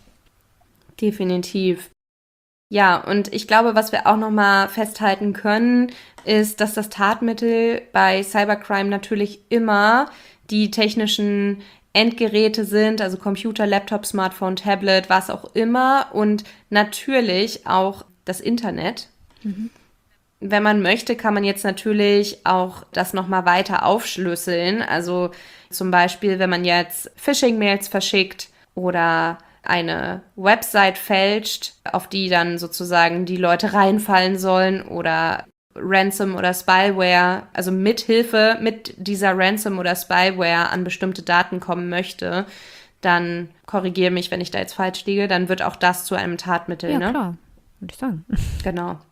Definitiv. Ja, und ich glaube, was wir auch nochmal festhalten können, ist, dass das Tatmittel bei Cybercrime natürlich immer die technischen Endgeräte sind, also Computer, Laptop, Smartphone, Tablet, was auch immer und natürlich auch das Internet. Mhm. Wenn man möchte, kann man jetzt natürlich auch das nochmal weiter aufschlüsseln. Also zum Beispiel, wenn man jetzt Phishing-Mails verschickt oder eine Website fälscht, auf die dann sozusagen die Leute reinfallen sollen oder Ransom oder Spyware, also mit Hilfe mit dieser Ransom oder Spyware an bestimmte Daten kommen möchte, dann korrigiere mich, wenn ich da jetzt falsch liege, dann wird auch das zu einem Tatmittel. Ja, ne? Klar, würde ich sagen. Genau.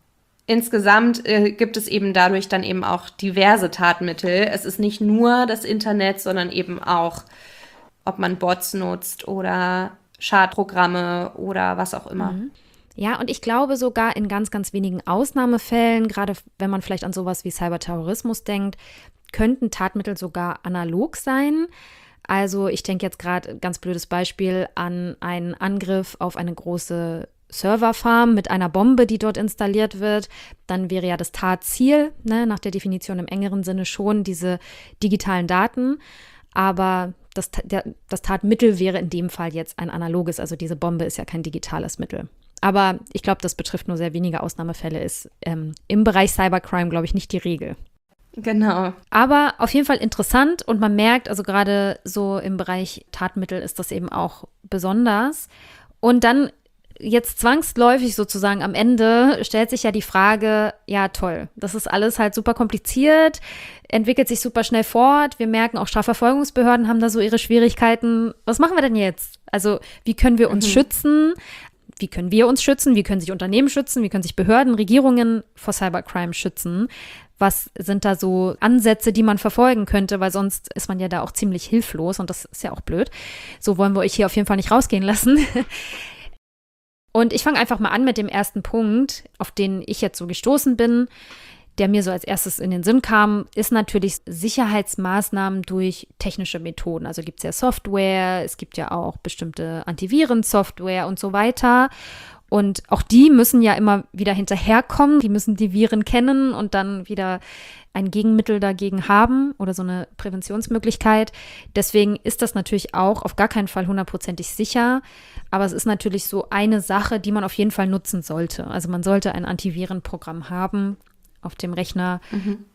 insgesamt äh, gibt es eben dadurch dann eben auch diverse Tatmittel. Es ist nicht nur das Internet, sondern eben auch, ob man Bots nutzt oder Schadprogramme oder was auch immer. Mhm. Ja, und ich glaube sogar in ganz, ganz wenigen Ausnahmefällen, gerade wenn man vielleicht an sowas wie Cyberterrorismus denkt, könnten Tatmittel sogar analog sein. Also ich denke jetzt gerade, ganz blödes Beispiel, an einen Angriff auf eine große Serverfarm mit einer Bombe, die dort installiert wird. Dann wäre ja das Tatziel, ne, nach der Definition im engeren Sinne schon diese digitalen Daten. Aber das, der, das Tatmittel wäre in dem Fall jetzt ein analoges. Also diese Bombe ist ja kein digitales Mittel. Aber ich glaube, das betrifft nur sehr wenige Ausnahmefälle, ist ähm, im Bereich Cybercrime, glaube ich, nicht die Regel. Genau. Aber auf jeden Fall interessant und man merkt, also gerade so im Bereich Tatmittel ist das eben auch besonders. Und dann jetzt zwangsläufig sozusagen am Ende stellt sich ja die Frage, ja toll, das ist alles halt super kompliziert, entwickelt sich super schnell fort. Wir merken, auch Strafverfolgungsbehörden haben da so ihre Schwierigkeiten. Was machen wir denn jetzt? Also wie können wir uns mhm. schützen? Wie können wir uns schützen? Wie können sich Unternehmen schützen? Wie können sich Behörden, Regierungen vor Cybercrime schützen? Was sind da so Ansätze, die man verfolgen könnte? Weil sonst ist man ja da auch ziemlich hilflos und das ist ja auch blöd. So wollen wir euch hier auf jeden Fall nicht rausgehen lassen. Und ich fange einfach mal an mit dem ersten Punkt, auf den ich jetzt so gestoßen bin, der mir so als erstes in den Sinn kam, ist natürlich Sicherheitsmaßnahmen durch technische Methoden. Also gibt es ja Software, es gibt ja auch bestimmte Antivirensoftware und so weiter. Und auch die müssen ja immer wieder hinterherkommen. Die müssen die Viren kennen und dann wieder ein Gegenmittel dagegen haben oder so eine Präventionsmöglichkeit. Deswegen ist das natürlich auch auf gar keinen Fall hundertprozentig sicher. Aber es ist natürlich so eine Sache, die man auf jeden Fall nutzen sollte. Also man sollte ein Antivirenprogramm haben auf dem Rechner. Mhm.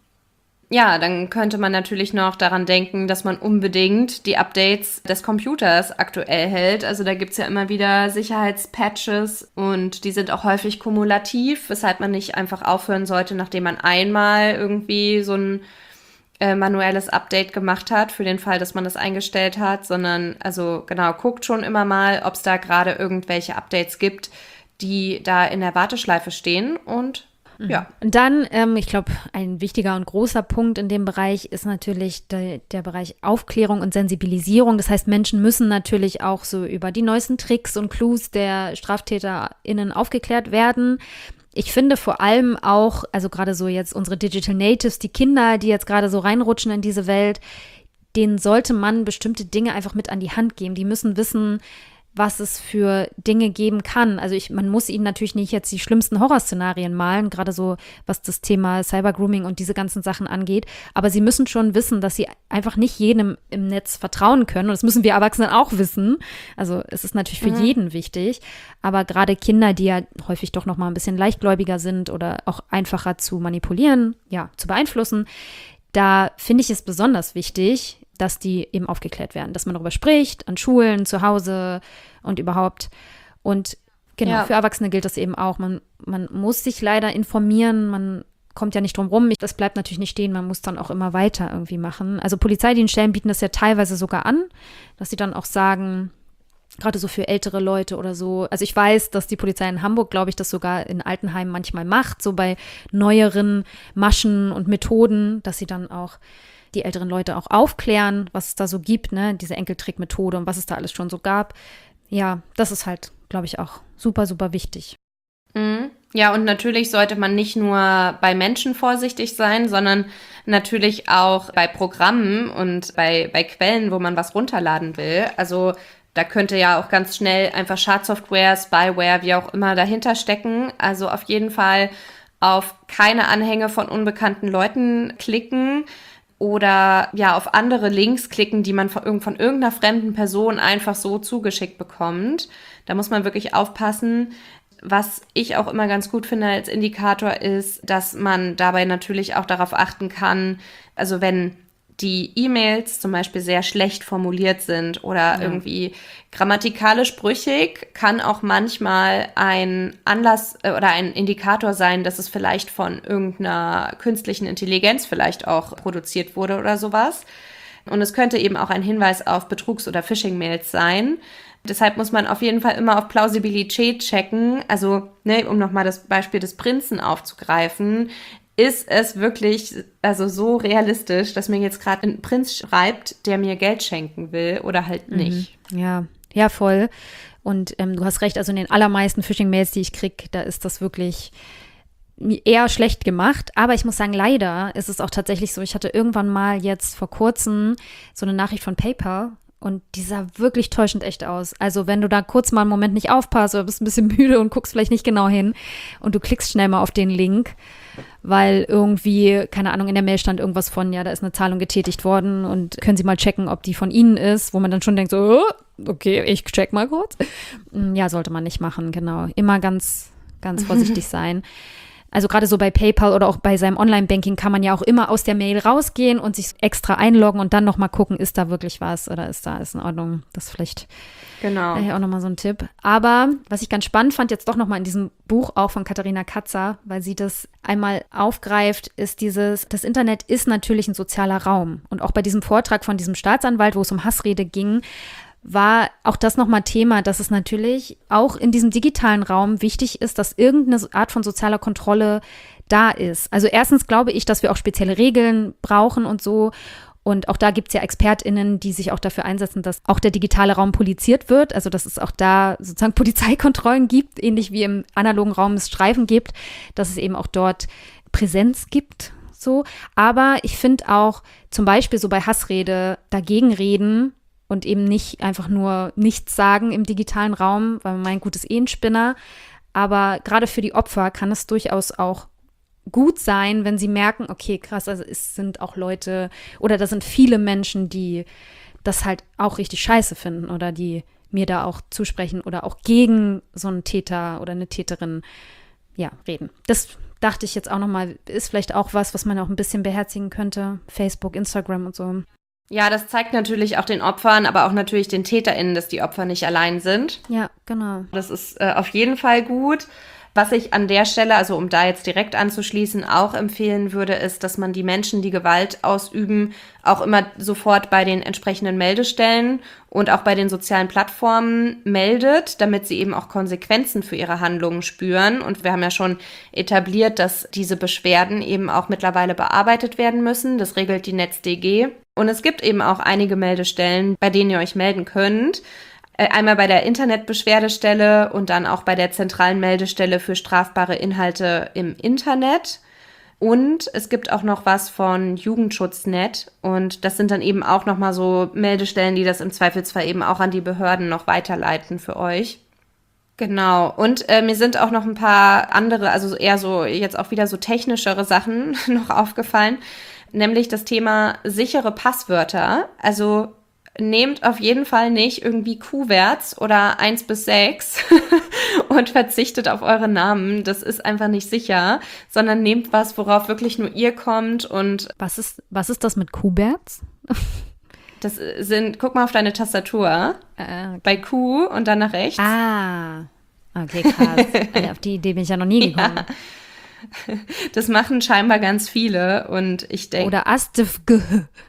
Ja, dann könnte man natürlich noch daran denken, dass man unbedingt die Updates des Computers aktuell hält. Also da gibt's ja immer wieder Sicherheitspatches und die sind auch häufig kumulativ, weshalb man nicht einfach aufhören sollte, nachdem man einmal irgendwie so ein äh, manuelles Update gemacht hat, für den Fall, dass man das eingestellt hat, sondern also genau, guckt schon immer mal, ob es da gerade irgendwelche Updates gibt, die da in der Warteschleife stehen und ja. Und dann, ähm, ich glaube, ein wichtiger und großer Punkt in dem Bereich ist natürlich de, der Bereich Aufklärung und Sensibilisierung. Das heißt, Menschen müssen natürlich auch so über die neuesten Tricks und Clues der StraftäterInnen aufgeklärt werden. Ich finde vor allem auch, also gerade so jetzt unsere Digital Natives, die Kinder, die jetzt gerade so reinrutschen in diese Welt, denen sollte man bestimmte Dinge einfach mit an die Hand geben. Die müssen wissen, was es für Dinge geben kann. Also ich, man muss ihnen natürlich nicht jetzt die schlimmsten Horrorszenarien malen, gerade so, was das Thema Cybergrooming und diese ganzen Sachen angeht. Aber sie müssen schon wissen, dass sie einfach nicht jedem im Netz vertrauen können. Und das müssen wir Erwachsenen auch wissen. Also es ist natürlich für mhm. jeden wichtig. Aber gerade Kinder, die ja häufig doch noch mal ein bisschen leichtgläubiger sind oder auch einfacher zu manipulieren, ja, zu beeinflussen, da finde ich es besonders wichtig, dass die eben aufgeklärt werden, dass man darüber spricht, an Schulen, zu Hause und überhaupt. Und genau, ja. für Erwachsene gilt das eben auch. Man, man muss sich leider informieren, man kommt ja nicht drum rum. Das bleibt natürlich nicht stehen, man muss dann auch immer weiter irgendwie machen. Also Polizeidienststellen bieten das ja teilweise sogar an, dass sie dann auch sagen, gerade so für ältere Leute oder so. Also ich weiß, dass die Polizei in Hamburg, glaube ich, das sogar in Altenheimen manchmal macht, so bei neueren Maschen und Methoden, dass sie dann auch die älteren Leute auch aufklären, was es da so gibt, ne, diese Enkeltrick-Methode und was es da alles schon so gab. Ja, das ist halt, glaube ich, auch super, super wichtig. Mhm. Ja, und natürlich sollte man nicht nur bei Menschen vorsichtig sein, sondern natürlich auch bei Programmen und bei, bei Quellen, wo man was runterladen will. Also da könnte ja auch ganz schnell einfach Schadsoftware, Spyware, wie auch immer dahinter stecken. Also auf jeden Fall auf keine Anhänge von unbekannten Leuten klicken. Oder ja, auf andere Links klicken, die man von, von irgendeiner fremden Person einfach so zugeschickt bekommt. Da muss man wirklich aufpassen. Was ich auch immer ganz gut finde als Indikator ist, dass man dabei natürlich auch darauf achten kann, also wenn die E-Mails zum Beispiel sehr schlecht formuliert sind oder ja. irgendwie grammatikalisch brüchig, kann auch manchmal ein Anlass äh, oder ein Indikator sein, dass es vielleicht von irgendeiner künstlichen Intelligenz vielleicht auch produziert wurde oder sowas. Und es könnte eben auch ein Hinweis auf Betrugs- oder Phishing-Mails sein. Deshalb muss man auf jeden Fall immer auf Plausibilität checken. Also, ne, um nochmal das Beispiel des Prinzen aufzugreifen, ist es wirklich also so realistisch, dass mir jetzt gerade ein Prinz schreibt, der mir Geld schenken will oder halt nicht. Mhm. Ja, ja, voll. Und ähm, du hast recht, also in den allermeisten Phishing-Mails, die ich kriege, da ist das wirklich eher schlecht gemacht. Aber ich muss sagen, leider ist es auch tatsächlich so, ich hatte irgendwann mal jetzt vor kurzem so eine Nachricht von PayPal und die sah wirklich täuschend echt aus. Also wenn du da kurz mal einen Moment nicht aufpasst oder bist ein bisschen müde und guckst vielleicht nicht genau hin und du klickst schnell mal auf den Link, weil irgendwie, keine Ahnung, in der Mail stand irgendwas von, ja, da ist eine Zahlung getätigt worden und können Sie mal checken, ob die von Ihnen ist, wo man dann schon denkt, so, okay, ich check mal kurz. Ja, sollte man nicht machen, genau. Immer ganz, ganz vorsichtig sein. Also gerade so bei PayPal oder auch bei seinem Online-Banking kann man ja auch immer aus der Mail rausgehen und sich extra einloggen und dann nochmal gucken, ist da wirklich was oder ist da alles in Ordnung. Das ist vielleicht genau. äh, auch nochmal so ein Tipp. Aber was ich ganz spannend fand, jetzt doch nochmal in diesem Buch auch von Katharina Katzer, weil sie das einmal aufgreift, ist dieses, das Internet ist natürlich ein sozialer Raum. Und auch bei diesem Vortrag von diesem Staatsanwalt, wo es um Hassrede ging, war auch das nochmal Thema, dass es natürlich auch in diesem digitalen Raum wichtig ist, dass irgendeine Art von sozialer Kontrolle da ist. Also erstens glaube ich, dass wir auch spezielle Regeln brauchen und so. Und auch da gibt es ja ExpertInnen, die sich auch dafür einsetzen, dass auch der digitale Raum poliziert wird. Also dass es auch da sozusagen Polizeikontrollen gibt, ähnlich wie im analogen Raum es Streifen gibt, dass es eben auch dort Präsenz gibt. So. Aber ich finde auch zum Beispiel so bei Hassrede dagegen reden und eben nicht einfach nur nichts sagen im digitalen Raum, weil man meint, gut, ist eh ein Spinner. Aber gerade für die Opfer kann es durchaus auch gut sein, wenn sie merken, okay, krass, also es sind auch Leute oder da sind viele Menschen, die das halt auch richtig scheiße finden oder die mir da auch zusprechen oder auch gegen so einen Täter oder eine Täterin, ja, reden. Das dachte ich jetzt auch nochmal, ist vielleicht auch was, was man auch ein bisschen beherzigen könnte. Facebook, Instagram und so. Ja, das zeigt natürlich auch den Opfern, aber auch natürlich den TäterInnen, dass die Opfer nicht allein sind. Ja, genau. Das ist äh, auf jeden Fall gut. Was ich an der Stelle, also um da jetzt direkt anzuschließen, auch empfehlen würde, ist, dass man die Menschen, die Gewalt ausüben, auch immer sofort bei den entsprechenden Meldestellen und auch bei den sozialen Plattformen meldet, damit sie eben auch Konsequenzen für ihre Handlungen spüren. Und wir haben ja schon etabliert, dass diese Beschwerden eben auch mittlerweile bearbeitet werden müssen. Das regelt die NetzDG. Und es gibt eben auch einige Meldestellen, bei denen ihr euch melden könnt. Einmal bei der Internetbeschwerdestelle und dann auch bei der zentralen Meldestelle für strafbare Inhalte im Internet. Und es gibt auch noch was von Jugendschutznet. Und das sind dann eben auch nochmal so Meldestellen, die das im Zweifelsfall eben auch an die Behörden noch weiterleiten für euch. Genau. Und äh, mir sind auch noch ein paar andere, also eher so jetzt auch wieder so technischere Sachen noch aufgefallen. Nämlich das Thema sichere Passwörter. Also nehmt auf jeden Fall nicht irgendwie Q-Werts oder eins bis sechs und verzichtet auf eure Namen. Das ist einfach nicht sicher, sondern nehmt was, worauf wirklich nur ihr kommt. Und Was ist, was ist das mit Q-Werts? das sind, guck mal auf deine Tastatur, Äh, okay. bei Q und dann nach rechts. Ah, okay, krass. Also auf die Idee bin ich ja noch nie gekommen. Ja. Das machen scheinbar ganz viele und ich denke... Oder Astfg.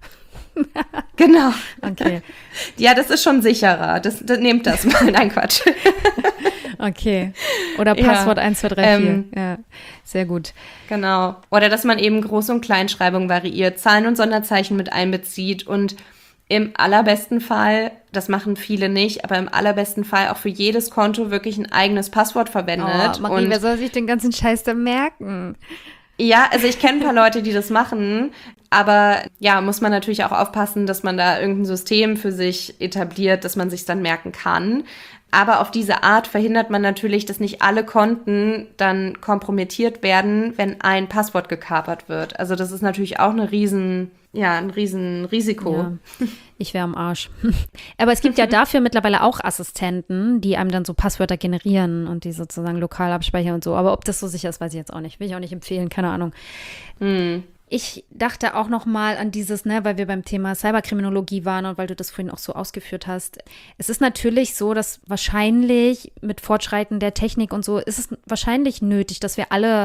Genau. Okay. Ja, das ist schon sicherer. Das, das, nehmt das mal. Nein, Quatsch. Okay. Oder Ja, Passwort eins, zwei, drei, vier. ähm, Ja, sehr gut. Genau. Oder dass man eben Groß- und Kleinschreibung variiert, Zahlen und Sonderzeichen mit einbezieht und im allerbesten Fall, das machen viele nicht, aber im allerbesten Fall auch für jedes Konto wirklich ein eigenes Passwort verwendet. Oh, Marie, und wer soll sich den ganzen Scheiß da merken? ja, also ich kenne ein paar Leute, die das machen, aber ja, muss man natürlich auch aufpassen, dass man da irgendein System für sich etabliert, dass man sich dann merken kann. Aber auf diese Art verhindert man natürlich, dass nicht alle Konten dann kompromittiert werden, wenn ein Passwort gekapert wird. Also das ist natürlich auch eine riesen, ja, ein riesen Risiko. Ja, ich wäre am Arsch. Aber es gibt ja dafür mittlerweile auch Assistenten, die einem dann so Passwörter generieren und die sozusagen lokal abspeichern und so. Aber ob das so sicher ist, weiß ich jetzt auch nicht. Will ich auch nicht empfehlen, keine Ahnung. Hm. Ich dachte auch noch mal an dieses, ne, weil wir beim Thema Cyberkriminologie waren und weil du das vorhin auch so ausgeführt hast. Es ist natürlich so, dass wahrscheinlich mit Fortschreiten der Technik und so ist es wahrscheinlich nötig, dass wir alle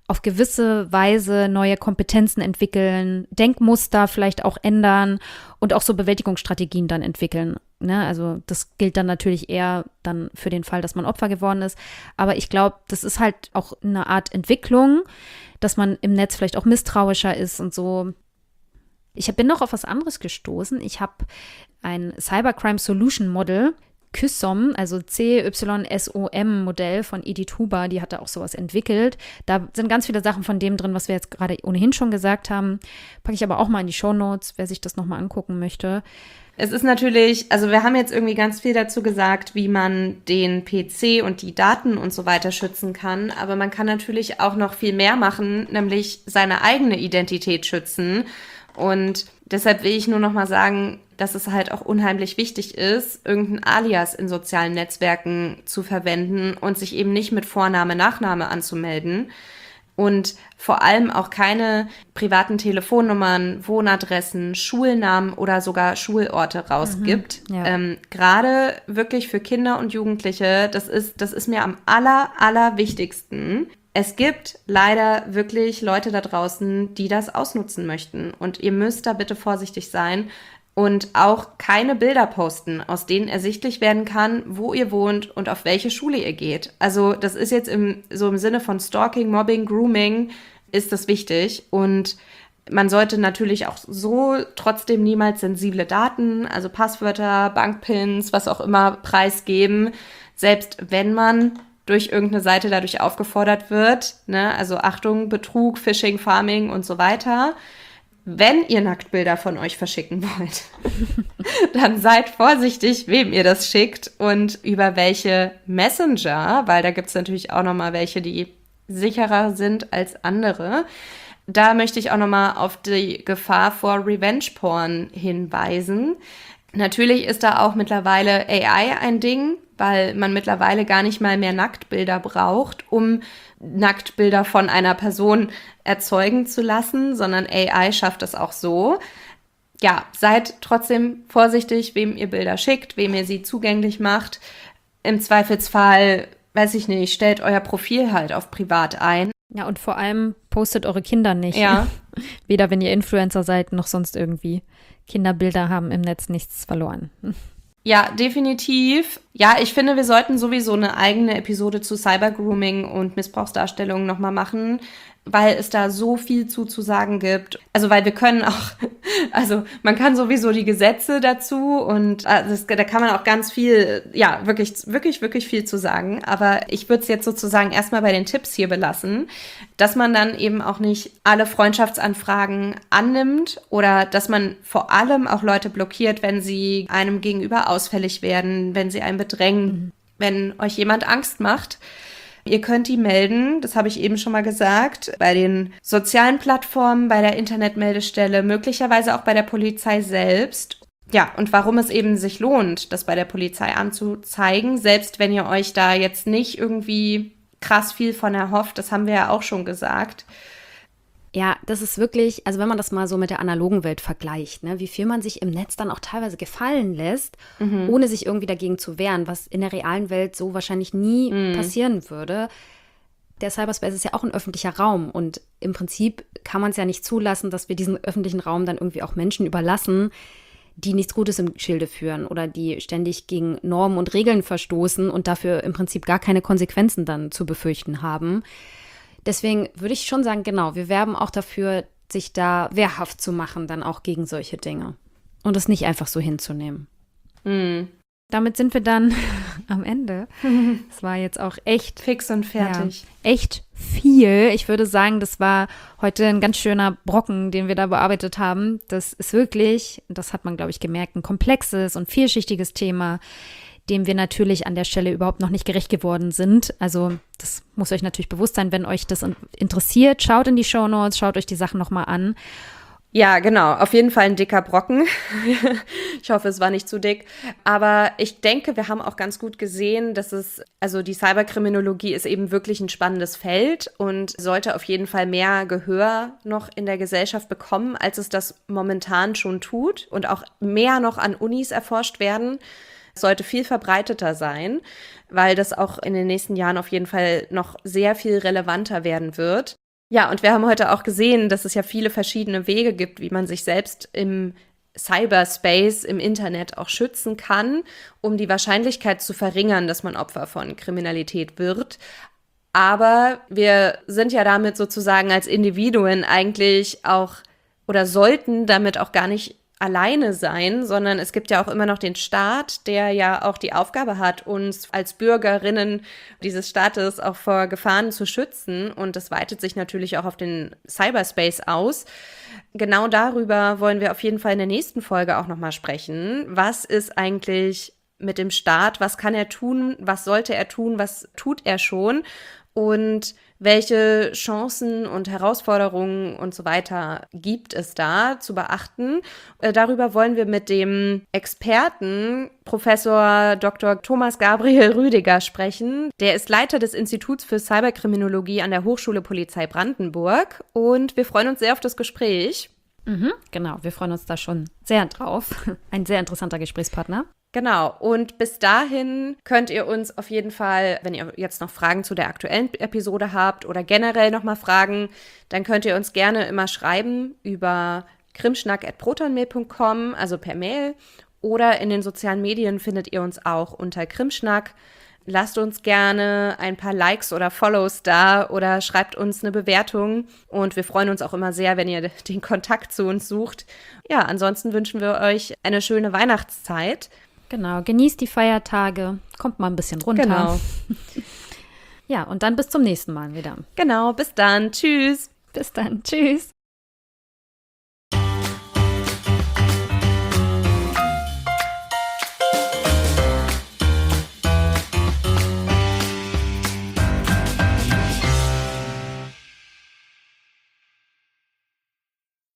auf gewisse Weise neue Kompetenzen entwickeln, Denkmuster vielleicht auch ändern und auch so Bewältigungsstrategien dann entwickeln. Ne? Also das gilt dann natürlich eher dann für den Fall, dass man Opfer geworden ist. Aber ich glaube, das ist halt auch eine Art Entwicklung, dass man im Netz vielleicht auch misstrauischer ist und so. Ich bin noch auf was anderes gestoßen. Ich habe ein Cybercrime Solution Model, Kysom, also C Y S O M Modell von Edith Huber, die hat da auch sowas entwickelt. Da sind ganz viele Sachen von dem drin, was wir jetzt gerade ohnehin schon gesagt haben. Packe ich aber auch mal in die Shownotes, wer sich das nochmal angucken möchte. Es ist natürlich, also wir haben jetzt irgendwie ganz viel dazu gesagt, wie man den P C und die Daten und so weiter schützen kann, aber man kann natürlich auch noch viel mehr machen, nämlich seine eigene Identität schützen. Und deshalb will ich nur noch mal sagen, dass es halt auch unheimlich wichtig ist, irgendein Alias in sozialen Netzwerken zu verwenden und sich eben nicht mit Vorname, Nachname anzumelden. Und vor allem auch keine privaten Telefonnummern, Wohnadressen, Schulnamen oder sogar Schulorte rausgibt. Mhm, ja. Ähm, gerade wirklich für Kinder und Jugendliche, das ist, das ist mir am aller, aller wichtigsten. Es gibt leider wirklich Leute da draußen, die das ausnutzen möchten. Und ihr müsst da bitte vorsichtig sein und auch keine Bilder posten, aus denen ersichtlich werden kann, wo ihr wohnt und auf welche Schule ihr geht. Also das ist jetzt im, so im Sinne von Stalking, Mobbing, Grooming ist das wichtig. Und man sollte natürlich auch so trotzdem niemals sensible Daten, also Passwörter, Bankpins, was auch immer, preisgeben, selbst wenn man durch irgendeine Seite dadurch aufgefordert wird, ne? Also Achtung, Betrug, Phishing, Farming und so weiter. Wenn ihr Nacktbilder von euch verschicken wollt, dann seid vorsichtig, wem ihr das schickt und über welche Messenger, weil da gibt es natürlich auch nochmal welche, die sicherer sind als andere. Da möchte ich auch nochmal auf die Gefahr vor Revenge-Porn hinweisen. Natürlich ist da auch mittlerweile A I ein Ding, weil man mittlerweile gar nicht mal mehr Nacktbilder braucht, um Nacktbilder von einer Person erzeugen zu lassen, sondern A I schafft das auch so. Ja, seid trotzdem vorsichtig, wem ihr Bilder schickt, wem ihr sie zugänglich macht. Im Zweifelsfall, weiß ich nicht, stellt euer Profil halt auf privat ein. Ja, und vor allem postet eure Kinder nicht. Ja. Weder wenn ihr Influencer seid, noch sonst irgendwie. Kinderbilder haben im Netz nichts verloren. Ja, definitiv. Ja, ich finde, wir sollten sowieso eine eigene Episode zu Cybergrooming und Missbrauchsdarstellung nochmal machen, weil es da so viel zu zu sagen gibt. Also, weil wir können auch, also man kann sowieso die Gesetze dazu und also das, da kann man auch ganz viel, ja, wirklich, wirklich, wirklich viel zu sagen. Aber ich würde es jetzt sozusagen erstmal bei den Tipps hier belassen, dass man dann eben auch nicht alle Freundschaftsanfragen annimmt oder dass man vor allem auch Leute blockiert, wenn sie einem gegenüber ausfällig werden, wenn sie einen bedrängen, mhm. wenn euch jemand Angst macht. Ihr könnt die melden, das habe ich eben schon mal gesagt, bei den sozialen Plattformen, bei der Internetmeldestelle, möglicherweise auch bei der Polizei selbst. Ja, und warum es eben sich lohnt, das bei der Polizei anzuzeigen, selbst wenn ihr euch da jetzt nicht irgendwie krass viel von erhofft, das haben wir ja auch schon gesagt. Ja, das ist wirklich, also wenn man das mal so mit der analogen Welt vergleicht, ne, wie viel man sich im Netz dann auch teilweise gefallen lässt, mhm. ohne sich irgendwie dagegen zu wehren, was in der realen Welt so wahrscheinlich nie mhm. passieren würde. Der Cyberspace ist ja auch ein öffentlicher Raum und im Prinzip kann man es ja nicht zulassen, dass wir diesen öffentlichen Raum dann irgendwie auch Menschen überlassen, die nichts Gutes im Schilde führen oder die ständig gegen Normen und Regeln verstoßen und dafür im Prinzip gar keine Konsequenzen dann zu befürchten haben. Deswegen würde ich schon sagen, genau, wir werben auch dafür, sich da wehrhaft zu machen, dann auch gegen solche Dinge. Und es nicht einfach so hinzunehmen. Mhm. Damit sind wir dann am Ende. Es war jetzt auch echt fix und fertig. Ja, echt viel. Ich würde sagen, das war heute ein ganz schöner Brocken, den wir da bearbeitet haben. Das ist wirklich, das hat man, glaube ich, gemerkt, ein komplexes und vielschichtiges Thema, dem wir natürlich an der Stelle überhaupt noch nicht gerecht geworden sind. Also das muss euch natürlich bewusst sein, wenn euch das interessiert. Schaut in die Shownotes, schaut euch die Sachen nochmal an. Ja, genau. Auf jeden Fall ein dicker Brocken. Ich hoffe, es war nicht zu dick. Aber ich denke, wir haben auch ganz gut gesehen, dass es, also die Cyberkriminologie ist eben wirklich ein spannendes Feld und sollte auf jeden Fall mehr Gehör noch in der Gesellschaft bekommen, als es das momentan schon tut und auch mehr noch an Unis erforscht werden. Sollte viel verbreiteter sein, weil das auch in den nächsten Jahren auf jeden Fall noch sehr viel relevanter werden wird. Ja, und wir haben heute auch gesehen, dass es ja viele verschiedene Wege gibt, wie man sich selbst im Cyberspace, im Internet auch schützen kann, um die Wahrscheinlichkeit zu verringern, dass man Opfer von Kriminalität wird. Aber wir sind ja damit sozusagen als Individuen eigentlich auch oder sollten damit auch gar nicht alleine sein, sondern es gibt ja auch immer noch den Staat, der ja auch die Aufgabe hat, uns als Bürgerinnen dieses Staates auch vor Gefahren zu schützen. Und das weitet sich natürlich auch auf den Cyberspace aus. Genau darüber wollen wir auf jeden Fall in der nächsten Folge auch nochmal sprechen. Was ist eigentlich mit dem Staat? Was kann er tun? Was sollte er tun? Was tut er schon? Und welche Chancen und Herausforderungen und so weiter gibt es da zu beachten? Äh, darüber wollen wir mit dem Experten Professor Doktor Thomas Gabriel Rüdiger sprechen. Der ist Leiter des Instituts für Cyberkriminologie an der Hochschule Polizei Brandenburg und wir freuen uns sehr auf das Gespräch. Mhm, genau, wir freuen uns da schon sehr drauf. Ein sehr interessanter Gesprächspartner. Genau, und bis dahin könnt ihr uns auf jeden Fall, wenn ihr jetzt noch Fragen zu der aktuellen Episode habt oder generell nochmal Fragen, dann könnt ihr uns gerne immer schreiben über krimschnack at protonmail punkt com, also per Mail, oder in den sozialen Medien findet ihr uns auch unter Krimschnack. Lasst uns gerne ein paar Likes oder Follows da oder schreibt uns eine Bewertung und wir freuen uns auch immer sehr, wenn ihr den Kontakt zu uns sucht. Ja, ansonsten wünschen wir euch eine schöne Weihnachtszeit. Genau, genießt die Feiertage, kommt mal ein bisschen runter. Genau. Ja, und dann bis zum nächsten Mal wieder. Genau, bis dann. Tschüss. Bis dann. Tschüss.